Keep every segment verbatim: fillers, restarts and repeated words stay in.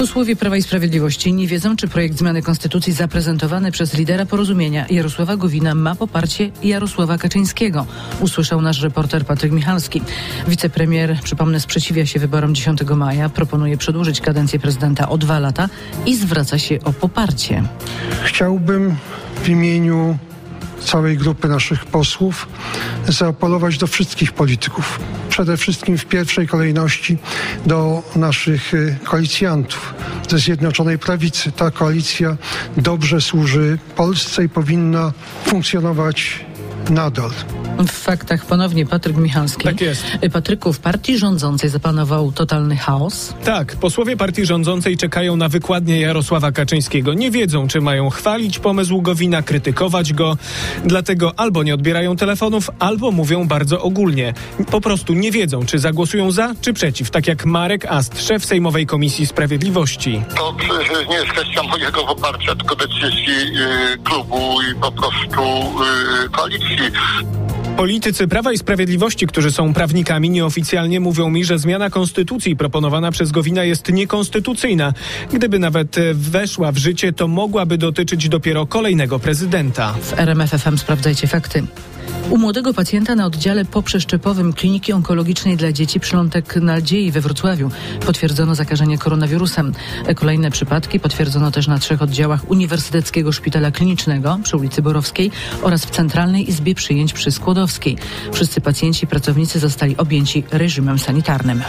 Posłowie Prawa i Sprawiedliwości nie wiedzą, czy projekt zmiany konstytucji zaprezentowany przez lidera Porozumienia Jarosława Gowina ma poparcie Jarosława Kaczyńskiego. Usłyszał nasz reporter Patryk Michalski. Wicepremier, przypomnę, sprzeciwia się wyborom dziesiątego maja, proponuje przedłużyć kadencję prezydenta o dwa lata i zwraca się o poparcie. Chciałbym w imieniu całej grupy naszych posłów zaapelować do wszystkich polityków. Przede wszystkim w pierwszej kolejności do naszych koalicjantów ze Zjednoczonej Prawicy. Ta koalicja dobrze służy Polsce i powinna funkcjonować nadal. W faktach ponownie Patryk Michalski. Tak jest. Patryku, w partii rządzącej zapanował totalny chaos? Tak, posłowie partii rządzącej czekają na wykładnię Jarosława Kaczyńskiego. Nie wiedzą, czy mają chwalić pomysł Gowina, krytykować go. Dlatego albo nie odbierają telefonów, albo mówią bardzo ogólnie. Po prostu nie wiedzą, czy zagłosują za, czy przeciw. Tak jak Marek Ast, szef Sejmowej Komisji Sprawiedliwości. To nie jest kwestia mojego poparcia, tylko decyzji yy, klubu i po prostu yy, koalicji. Politycy Prawa i Sprawiedliwości, którzy są prawnikami, nieoficjalnie mówią mi, że zmiana konstytucji proponowana przez Gowina jest niekonstytucyjna. Gdyby nawet weszła w życie, to mogłaby dotyczyć dopiero kolejnego prezydenta. W R M F F M sprawdzajcie fakty. U młodego pacjenta na oddziale poprzeszczepowym Kliniki Onkologicznej dla Dzieci Przylądek Nadziei we Wrocławiu potwierdzono zakażenie koronawirusem. Kolejne przypadki potwierdzono też na trzech oddziałach Uniwersyteckiego Szpitala Klinicznego przy ulicy Borowskiej oraz w Centralnej Izbie Przyjęć przy Skłodowskiej. Wszyscy pacjenci i pracownicy zostali objęci reżimem sanitarnym.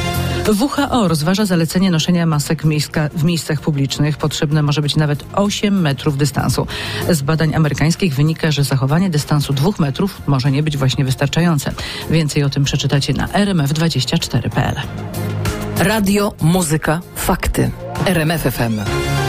W H O rozważa zalecenie noszenia masek miejska, w miejscach publicznych. Potrzebne może być nawet osiem metrów dystansu. Z badań amerykańskich wynika, że zachowanie dystansu dwóch metrów może nie być właśnie wystarczające. Więcej o tym przeczytacie na r m f dwadzieścia cztery kropka p l. Radio, muzyka, fakty. R M F F M.